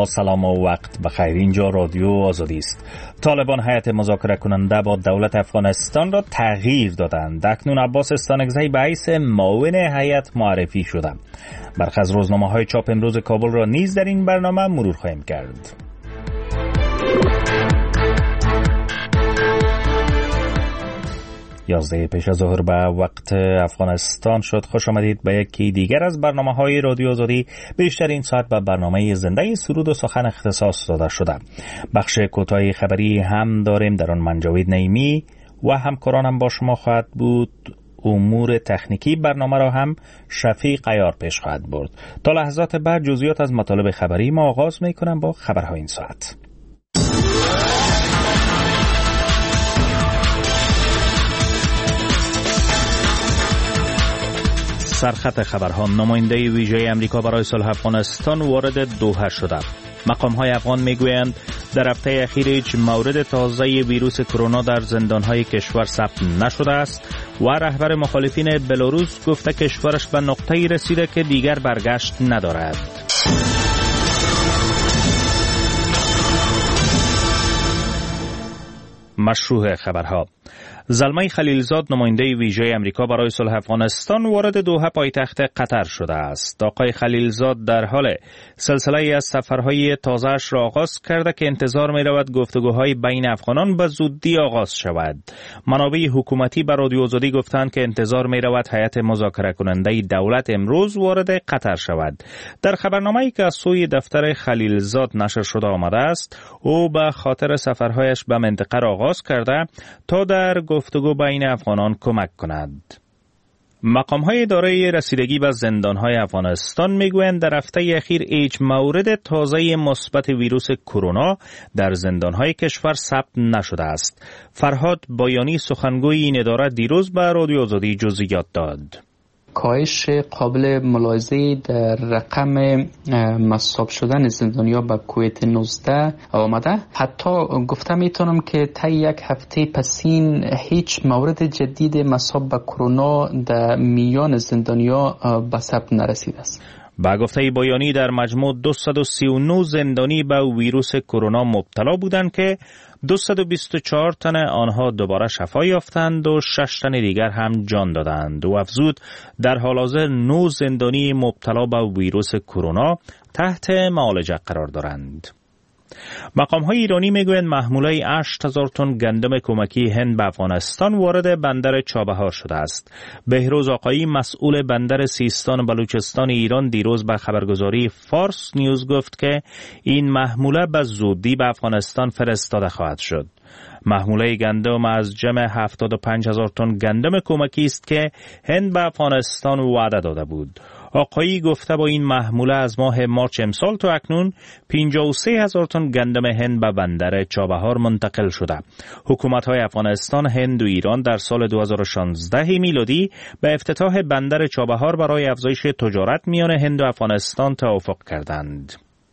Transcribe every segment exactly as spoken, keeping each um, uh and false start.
با سلام و وقت بخیر. اینجا رادیو آزادی است. طالبان هیئت مذاکره کننده با دولت افغانستان را تغییر دادند. اکنون عباس استانکزی به حیث معاون هیئت معرفی شده. برخی از روزنامه‌های چاپ امروز کابل را نیز در این برنامه مرور خواهیم کرد. یازده پیش از ظهر به وقت افغانستان شد. خوش آمدید به یکی دیگر از برنامه‌های رادیو آزادی. بیشتر این ساعت به برنامه زنده سرود و سخن اختصاص داده شده. بخش کوتاه خبری هم داریم، در آن من جاوید نعیمی و همکارانم با شما خواهد بود. امور تکنیکی برنامه را هم شفیق عیار پیش خواهد برد. تا لحظات بعد جزئیات از مطالب خبری ما آغاز می‌کنم با خبرهای این ساعت. سرخط خبرها: نماینده ویژه امریکا برای صلح افغانستان وارد دوحه شده. مقام‌های افغان میگویند در هفته اخیر هیچ مورد تازه ویروس کرونا در زندان‌های کشور ثبت نشده است و رهبر مخالفین بلاروس گفته کشورش به نقطه‌ای رسیده که دیگر برگشت ندارد. مشروع خبرها: زلمه خلیلزاد نماینده ویژه امریکا برای صلح افغانستان وارد دوحه پایتخت قطر شده است. آقای خلیلزاد در حال سلسله از سفرهای تازه‌اش را آغاز کرده که انتظار می رود گفتگوهای بین افغانان به زودی آغاز شود. منابع حکومتی به رادیو آزادی گفتند که انتظار می رود هیئت مذاکره کننده دولت امروز وارد قطر شود. در خبرنامه‌ای که از سوی دفتر خلیلزاد نشر شده آمده است، او به خاطر سفرهایش به منطقه را آغاز کرده تا در گفتگو بین افغانان کمک کند. مقام‌های اداره رسیدگی به زندان‌های افغانستان میگویند در هفته اخیر هیچ مورد تازه مثبت ویروس کرونا در زندان‌های کشور ثبت نشده است. فرهاد بایانی سخنگوی این اداره دیروز به رادیو آزادی جزئیات داد. کاهش قابل ملاحظه در رقم مصاب شدن زندانیا به کووید نوزده آمده. حتی گفته میتونم که تا یک هفته پسین هیچ مورد جدید مصاب به کرونا در میان زندانیا به ثبت نرسیده است. با گفته بایانی در مجموع دویست و سی و نه زندانی به ویروس کرونا مبتلا بودند که دویست و بیست و چهار تن آنها دوباره شفا یافتند و شش تن دیگر هم جان دادند. و افزود در حال حاضر نه زندانی مبتلا به ویروس کرونا تحت معالجه قرار دارند. مقام‌های ایرانی میگویند محموله هشت هزار تن گندم کمکی هند به افغانستان وارد بندر چابهار شده است. بهروز آقایی مسئول بندر سیستان و بلوچستان ایران دیروز به خبرگزاری فارس نیوز گفت که این محموله به زودی به افغانستان فرستاده خواهد شد. محموله گندم از جمع هفتاد و پنج هزار تن گندم کمکی است که هند به افغانستان وعده داده بود. آقایی گفته با این محموله از ماه مارچ امسال تا اکنون پنجاه و سه هزار تن گندم هند به بندر چابهار منتقل شده. حکومت‌های افغانستان، هند و ایران در سال دو هزار و شانزده میلادی به افتتاح بندر چابهار برای افزایش تجارت میان هند و افغانستان توافق کردند.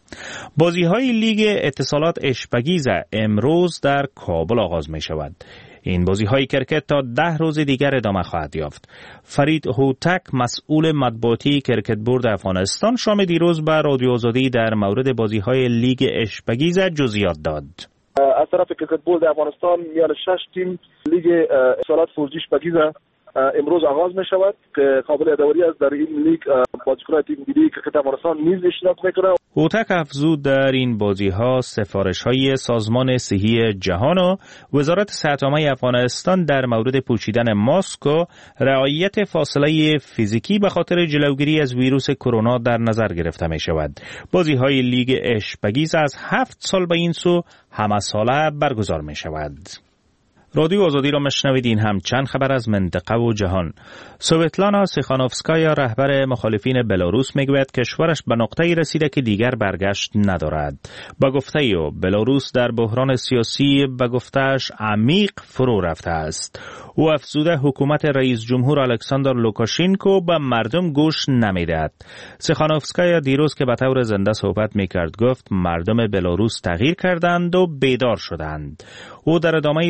بازی‌های لیگ اتصالات اشپگیز امروز در کابل آغاز می شود. این بازی‌های کرکت تا ده روز دیگر ادامه خواهد یافت. فرید هوتک مسئول مطبوعاتی کرکت بورد افغانستان شام دیروز به رادیو آزادی در مورد بازی‌های لیگ اشپگیز جزئیات داد. از طرف کرکت بورد افغانستان میان شش تیم لیگ اتصالات فورجی اشپگیز امروز آغاز می شود که قابل یادآوری است در این لیگ بازیکنان تیم ملی کرکت افغانستان نیز اشتراک میکنند. هوتک افزود در این بازی‌ها سفارش‌های سازمان صحی جهان و وزارت صحت عامه افغانستان در مورد پوشیدن ماسک و رعایت فاصله فیزیکی به خاطر جلوگیری از ویروس کرونا در نظر گرفته می شود. بازی‌های لیگ اشپگیز از هفت سال به این سو همه ساله برگزار می شود. رادیو آزادی را مشنوید. این هم چند خبر از منطقه و جهان. سویتلانا سیخانوفسکایا رهبر مخالفین بلاروس میگوید کشورش به نقطه‌ای رسیده که دیگر برگشت ندارد. با گفته او بلاروس در بحران سیاسی به گفته‌اش عمیق فرو رفته است. او افزوده حکومت رئیس جمهور الکساندر لوکاشنکو به مردم گوش نمیدهد. سیخانوفسکایا دیروز که به طور زنده صحبت میکرد گفت مردم بلاروس تغییر کردند و بیدار شدند. او در ادامه سخنان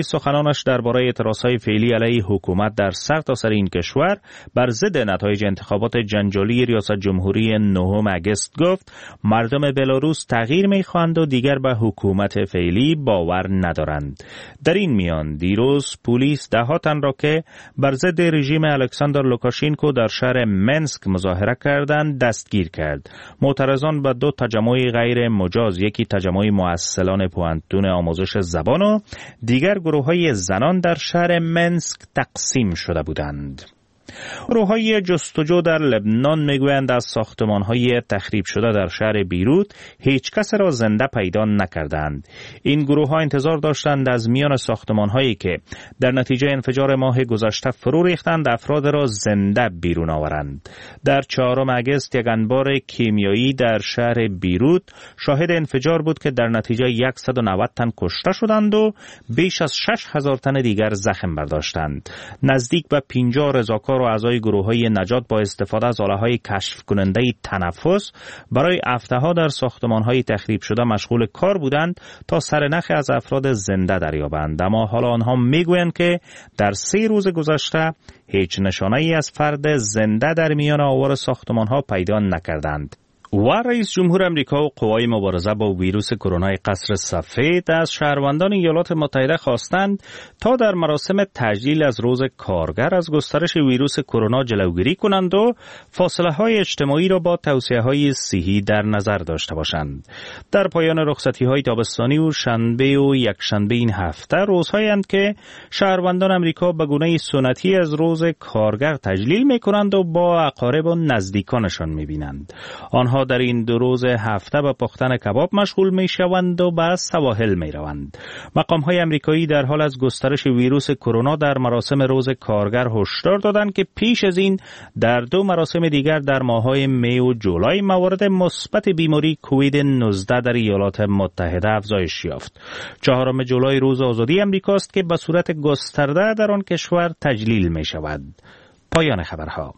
بیانش درباره اعتراضهای فعلی علیه حکومت در سرتاسر این کشور بر ضد نتایج انتخابات جنجالی ریاست جمهوری نهم آگوست گفت مردم بلاروس تغییر می‌خواهند و دیگر به حکومت فعلی باور ندارند. در این میان دیروز پلیس ده تن را که بر ضد رژیم الکساندر لوکاشنکو در شهر منسک مظاهره کردند دستگیر کرد. معترضان به دو تجمع غیر مجاز، یکی تجمع مؤسسان پوانتون آموزش زبان و دیگر گروه‌های زنان در شهر منسک تقسیم شده بودند. گروه‌های جستجو در لبنان میگویند از ساختمان‌های تخریب شده در شهر بیروت هیچ کس را زنده پیدا نکردند. این گروه‌ها انتظار داشتند از میان ساختمان‌هایی که در نتیجه انفجار ماه گذشته فرو ریختند افراد را زنده بیرون آورند. در چهارم آگوست یک انبار کیمیایی در شهر بیروت شاهد انفجار بود که در نتیجه صد و نود تن کشته شدند و بیش از شش هزار تن دیگر زخم برداشتند. نزدیک به پنجاه رضاکار و اعضای گروه‌های نجات با استفاده از آله‌های کشف کننده تنفس برای هفته‌ها در ساختمان‌های تخریب شده مشغول کار بودند تا سرنخ از افراد زنده دریابند. اما حالا آنها میگویند که در سه روز گذشته هیچ نشانه‌ای از فرد زنده در میان آوار ساختمان‌ها پیدا نکردند. و رئیس جمهور امریکا و قوای مبارزه با ویروس کرونا قصر سفید از شهروندان ایالات متحده خواستند تا در مراسم تجلیل از روز کارگر از گسترش ویروس کرونا جلوگیری کنند و فاصله‌های اجتماعی را با توصیه‌های صحی در نظر داشته باشند. در پایان رخصتی‌های تابستانی و شنبه و یکشنبه این هفته روزهایند که شهروندان امریکا به گونه سنتی از روز کارگر تجلیل می‌کنند و با اقارب و نزدیکانشان می‌بینند. آنها در این دو روز هفته به پختن کباب مشغول می شوند و به سواحل می روند. مقام های امریکایی در حال از گسترش ویروس کرونا در مراسم روز کارگر هشدار دادند که پیش از این در دو مراسم دیگر در ماه‌های می و جولای موارد مثبت بیماری کووید نوزده در ایالات متحده افزایش یافت. چهارم جولای روز آزادی امریکاست که به صورت گسترده در آن کشور تجلیل می شود. پایان خبرها.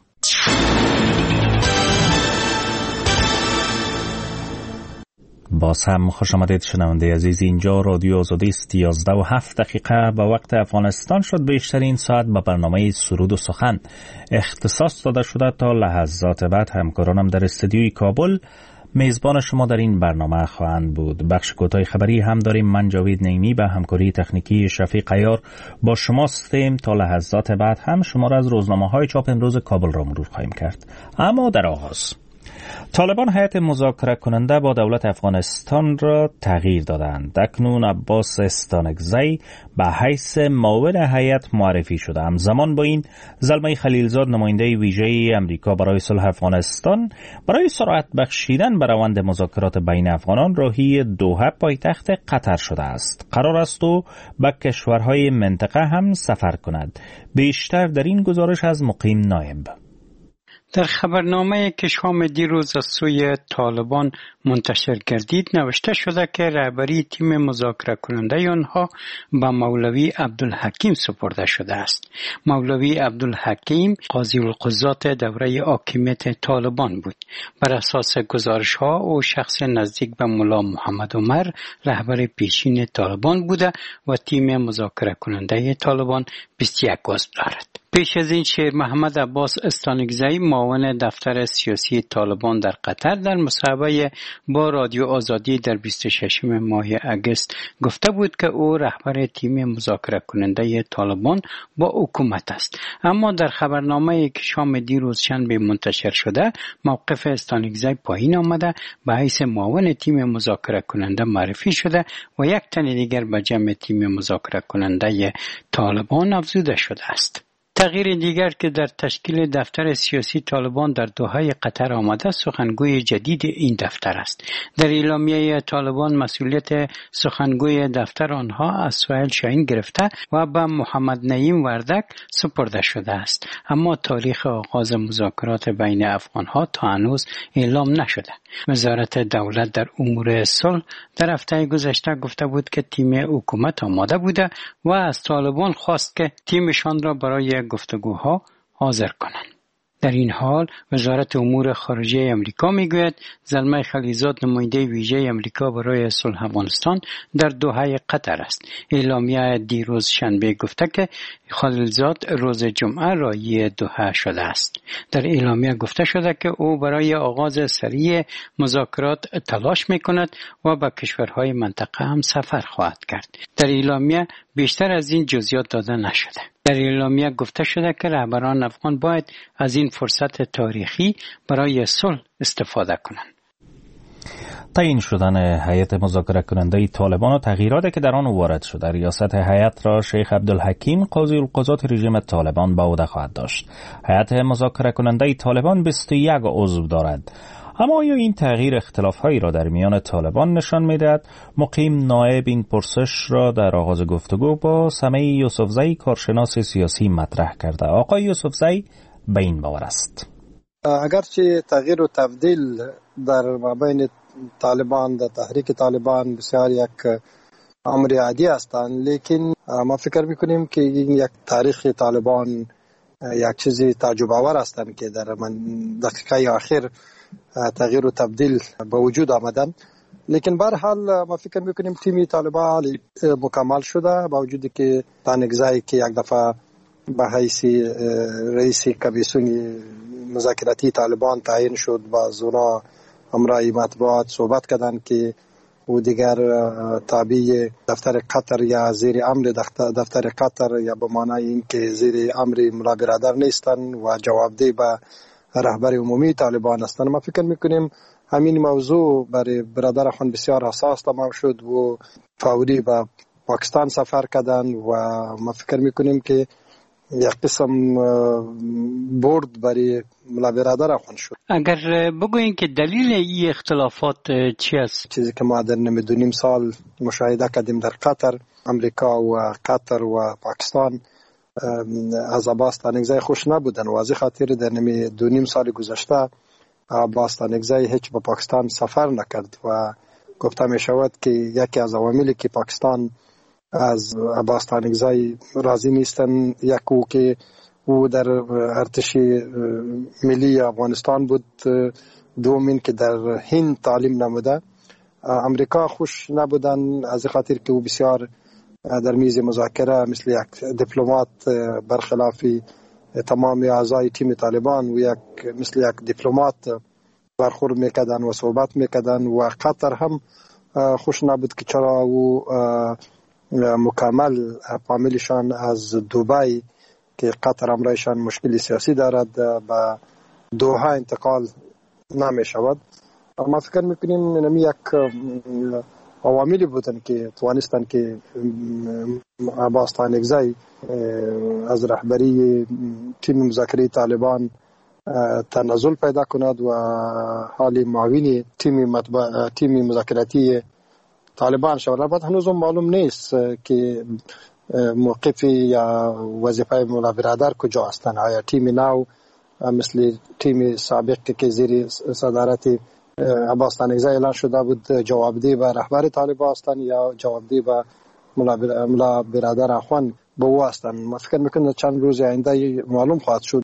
باز هم خوش آمدید شنونده عزیز، اینجا رادیو آزادی است. یازده و هفت دقیقه به وقت افغانستان شد. بیشترین ساعت به برنامه سرود و سخن اختصاص داده شده. تا لحظات بعد همکارانم در استودیوی کابل میزبان شما در این برنامه خواهند بود. بخش کوتاه خبری هم داریم. من جاوید نعیمی به همکاری تکنیکی شفیق عیار با شما هستیم. تا لحظات بعد هم شما را از روزنامه‌های چاپ امروز کابل را مرور خواهیم کرد. اما در آغاز طالبان هیئت مذاکره کننده با دولت افغانستان را تغییر دادند. اکنون عباس استانکزی به حیث معاون هیئت معرفی شده. همزمان با این زلمه خلیلزاد نماینده ویژه امریکا برای صلح افغانستان برای سرعت بخشیدن به روند مذاکرات بین افغانان راهی دوحه پایتخت قطر شده است. قرار است او به کشورهای منطقه هم سفر کند. بیشتر در این گزارش از مقیم نایب. در خبرنامه که شام دیروز از سوی طالبان منتشر گردید نوشته شده که رهبری تیم مذاکره کننده آنها به مولوی عبدالحکیم سپرده شده است. مولوی عبدالحکیم قاضی القضات دوره حاکمیت طالبان بود. بر اساس گزارش ها او شخص نزدیک به ملا محمد عمر رهبر پیشین طالبان بوده و تیم مذاکره کننده طالبان بیست و یک عضو دارد. پیش از این شیر محمد عباس استانکزی معاون دفتر سیاسی طالبان در قطر در مصاحبه با رادیو آزادی در بیست و ششم ماه آگوست گفته بود که او رهبر تیم مذاکره کننده طالبان با حکومت است. اما در خبرنامه که شام دیروز شنبه منتشر شده موقف استانکزی پایین آمده، به حیث معاون تیم مذاکره کننده معرفی شده و یک تن دیگر به جمع تیم مذاکره کننده طالبان افزوده شده است. تغییر دیگر که در تشکیل دفتر سیاسی طالبان در دوحه قطر آمده سخنگوی جدید این دفتر است. در اعلامیه طالبان مسئولیت سخنگوی دفتر آنها از سهیل شاهین گرفته و به محمد نعیم وردک سپرده شده است. اما تاریخ آغاز مذاکرات بین افغانها تا هنوز اعلام نشده. وزارت دولت در امور صلح در هفته گذشته گفته بود که تیم حکومت آماده بوده و از طالبان خواست که تیمشان را برای گفتگوها حاضر کنند. در این حال وزارت امور خارجه امریکا میگوید زلمه خلیلزاد نماینده ویژه امریکا برای صلح افغانستان در دوحه قطر است. اعلامیه دیروز شنبه گفته که خلیلزاد روز جمعه راهی دوحه شده است. در اعلامیه گفته شده که او برای آغاز سریع مذاکرات تلاش میکند و به کشورهای منطقه هم سفر خواهد کرد. در اعلامیه بیشتر از این جزئیات داده نشده. در اعلامیه گفته شده که رهبران افغان باید از این فرصت تاریخی برای صلح استفاده کنند. تعیین شدن هیئت مذاکره کننده طالبان و تغییراتی که در آن وارد شده، ریاست هیئت را شیخ عبدالحکیم قاضی القضات رژیم طالبان به عهده خواهد داشت. هیئت مذاکره کننده طالبان بیست و یک عضو دارد. اما آیا این تغییر اختلاف‌هایی را در میان طالبان نشان می‌دهد؟ مقیم نایب این پرسش را در آغاز گفتگو با سمیع یوسفزئی کارشناس سیاسی مطرح کرده. آقای یوسفزئی به این باور است: اگرچه تغییر و تبدیل در مابین طالبان در تحریک طالبان بسیار یک امر عادی هستند، لیکن ما فکر می‌کنیم که این یک تاریخ طالبان یک چیزی تعجب آور هستند که در من دقیقه آخر تغییر و تبدیل به وجود آمدن. لیکن به هر حال ما فکر میکنیم تیم طالبان مکمل شده، با وجودی که تانگزایی که یک دفعه به حیث رئیس کمیسیون مذاکراتی طالبان تعیین شد، با زونا امرای مطبوعات صحبت کردن که او دیگر تابع دفتر قطر یا زیر امر دفتر قطر یا به معنای این که زیر امر ملا برادر نیستن و جوابدهی به رهبر عمومی طالبان هستند. ما فکر میکنیم همین موضوع برای برادر خان بسیار حساس تمام شد و فوری به پاکستان سفر کردن و ما فکر میکنیم که یک قسم برد برای ملا برادر خان شد. اگر بگوییم که دلیل این اختلافات چی است؟ چیزی که ما در نیم سال مشاهده کردیم در قطر، امریکا و قطر و پاکستان از عباس تانگزای خوش نبودن و از خاطر در نمی دو نیم سال گذشته عباس تانگزای هیچ به پاکستان سفر نکرد و گفته می شود که یکی از عواملی که پاکستان از عباس تانگزای راضی نیستن یک او که او در ارتش ملی افغانستان بود، دومین که در هند تعلیم نموده. امریکا خوش نبودن از خاطر که او بسیار در میز مذاکره مثل یک دیپلمات برخلاف تمام اعضای تیم طالبان و یک مثل یک دیپلمات برخورد میکردن و صحبت میکردن و قطر هم خوش نبود که چرا او مکمل فامیلشان از دبی که قطر امرایشان مشکلی سیاسی دارد به دوحه انتقال نمی شود. ما فکر میکنیم نمی یک عواملی بودن که توانستن که عباس تانگزای از رهبری تیم مذاکره طالبان تنازل پیدا کند و حال معاون تیم مطبع تیم مذاکراتی طالبان شود. البته هنوز معلوم نیست که موقف یا وظیفه ملا برادر کجا هستند. آیا تیم نو مثل تیم سابق که زیر صدارت عباس تانگزای اعلان شده بود جوابدهی به رهبر طالبان هستند یا جوابدهی به ملا برادر اخوان به او هستند؟ ما فکر میکنم چند روز آینده معلوم خواهد شد.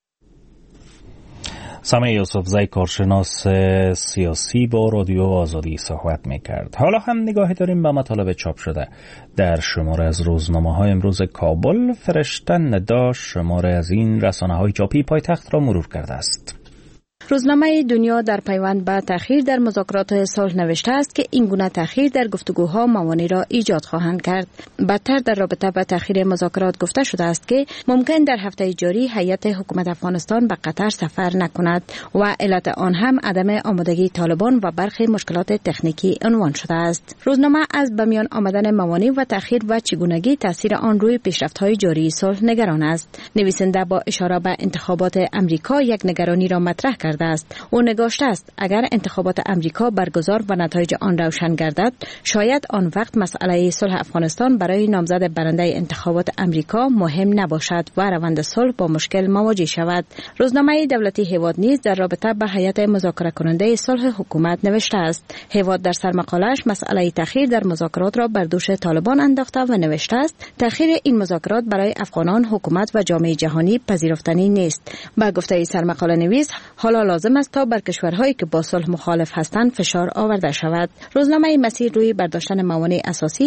سمیع یوسفزئی کارشناس سیاسی با رادیو آزادی صحبت میکرد. حالا هم نگاهی داریم به مطالب چاپ شده در شماره از روزنامه‌های امروز کابل. فرشته ندا شماره از این رسانه‌های چاپی پایتخت را مرور کرده است. روزنامه دنیا در پیوند به تأخیر در مذاکرات صلح نوشته است که این گونه تأخیر در گفتگوها موانع را ایجاد خواهند کرد. بدتر در رابطه با تأخیر مذاکرات گفته شده است که ممکن در هفته جاری هیئت حکومت افغانستان به قطر سفر نکند و علت آن هم عدم آمادگی طالبان و برخی مشکلات تکنیکی عنوان شده است. روزنامه از به میان آمدن موانع و تأخیر و چگونگی تاثیر آن روی پیشرفت‌های جاری صلح نگران است. نویسنده با اشاره به انتخابات امریکا یک نگرانی را مطرح کرده کرده است. او نگاشته است اگر انتخابات امریکا برگزار و نتایج آن روشن گردد، شاید آن وقت مسئله صلح افغانستان برای نامزد برنده انتخابات امریکا مهم نباشد و روند صلح با مشکل مواجه شود. روزنامه دولتی هیواد نیز در رابطه به هیئت مذاکره کننده صلح حکومت نوشته است. هیواد در سرمقاله‌اش مسئله تأخیر در مذاکرات را بر دوش طالبان انداخته و نوشته است تأخیر این مذاکرات برای افغانان، حکومت و جامعه جهانی پذیرفتنی نیست. با گفته سرمقاله نویس، حالا لازم است تا بر کشورهایی که با صلح مخالف هستند فشار آورده شود. روزنامه مسیر روی برداشتن موانع اساسی